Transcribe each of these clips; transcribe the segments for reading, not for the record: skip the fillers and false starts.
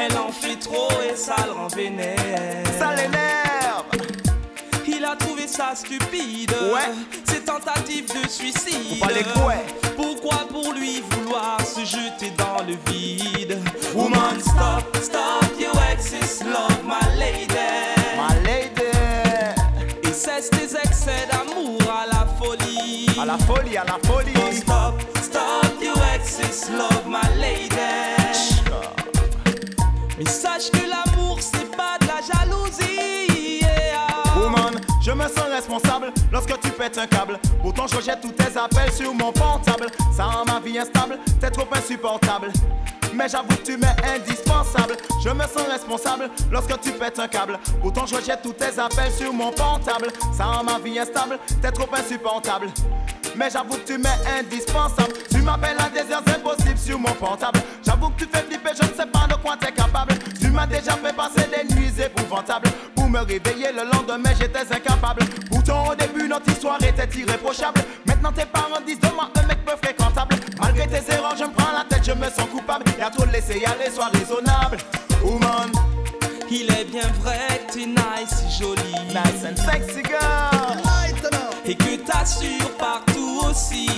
Elle en fait trop et ça le rend vénère. Ça l'énerve. Il a trouvé ça stupide. Ouais. Ses tentatives de suicide. Vous parlez quoi? Pourquoi pour lui vouloir se jeter dans le vide? Woman, stop, stop, your exes, love my lady. My lady. Et cesse tes excès d'amour à la folie. À la folie, à la folie. Oh, stop, stop, your exes, love my lady. Mais sache que l'amour c'est pas de la jalousie. Yeah. Woman, je me sens responsable lorsque tu pètes un câble. Pourtant je rejette tous tes appels sur mon portable. Ça rend ma vie instable, t'es trop insupportable. Mais j'avoue que tu m'es indispensable. Je me sens responsable lorsque tu pètes un câble. Pourtant je rejette tous tes appels sur mon portable. Ça rend ma vie instable, t'es trop insupportable. Mais j'avoue que tu m'es indispensable. Tu m'appelles à des heures impossibles sur mon portable. J'avoue que tu fais flipper, je ne sais pas de quoi t'es capable. Tu m'as déjà fait passer des nuits épouvantables. Pour me réveiller le lendemain j'étais incapable. Pourtant au début notre histoire était irréprochable. Maintenant tes parents disent de moi un mec peu fréquentable. Malgré tes erreurs je me prends la tête, je me sens coupable. Y'a trop de laisser aller, sois raisonnable. Woman, Il est bien vrai que t'es nice et jolie. nice and sexy girl. Et que t'assures partout aussi.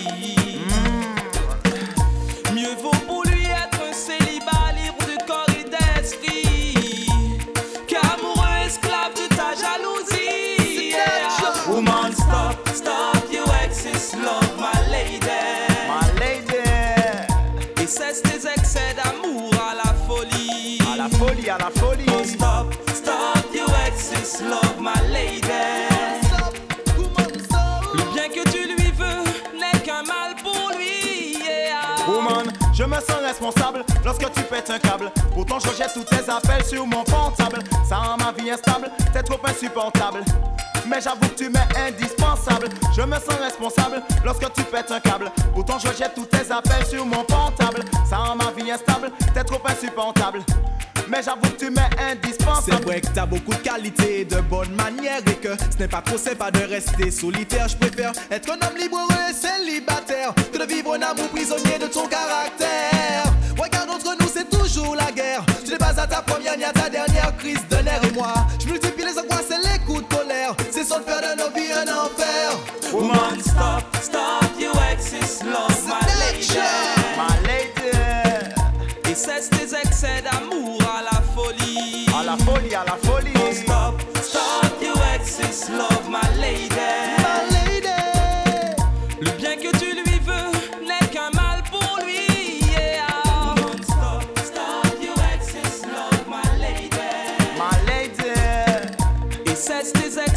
Mieux vaut pour lui être un célibat libre de corps et d'esprit qu'amoureux esclave de ta jalousie. Yeah. Woman, stop, stop, your exes, love my lady. My lady. Et cesse tes excès d'amour à la folie. À la folie, à la folie. Oh, stop, stop, your exes, love my lady. Le bien que tu lui veux n'est qu'un mal pour lui. Yeah. Woman, je me sens responsable lorsque tu pètes un câble. Pourtant je rejette tous tes appels sur mon portable. Ça rend ma vie instable, t'es trop insupportable. Mais j'avoue que tu m'es indispensable. Je me sens responsable lorsque tu pètes un câble. Pourtant je rejette tous tes appels sur mon portable. Ça rend ma vie instable, t'es trop insupportable. Mais j'avoue que tu m'es indispensable. C'est vrai que t'as beaucoup de qualités, de bonnes manières et que ce n'est pas trop sympa de rester solitaire. Je préfère être un homme libre et célibataire que de vivre un amour prisonnier de ton caractère. Regarde, entre nous c'est toujours la guerre. Tu n'es pas à ta première ni à ta dernière crise de nerfs. Et moi, je multiplie les angoisses et les coups de colère. C'est sans faire de nos vies un enfer. Woman, stop, stop, your exes, love my lady. My lady. Et cesse tes excès d'amour à la folie. À la folie, à la folie. Oh, stop, stop, your exes, love my lady. My lady. Le bien que tu lui veux n'est qu'un mal pour lui. Yeah. Woman, stop, stop, your exes, love my lady. My lady. Et cesse tes